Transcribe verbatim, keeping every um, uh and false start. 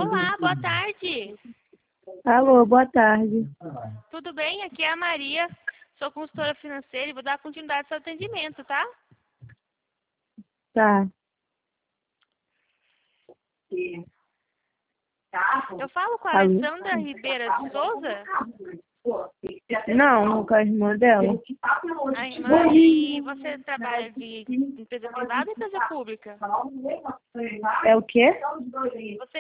Olá, boa tarde. Alô, boa tarde. Tudo bem? Aqui é a Maria, sou consultora financeira e vou dar continuidade ao seu atendimento, tá? Tá. Eu falo com a Alô? Alessandra Ribeira de Souza, Não, com a irmã dela. a irmã, e você trabalha de empresa privada ou empresa pública? É o quê? Você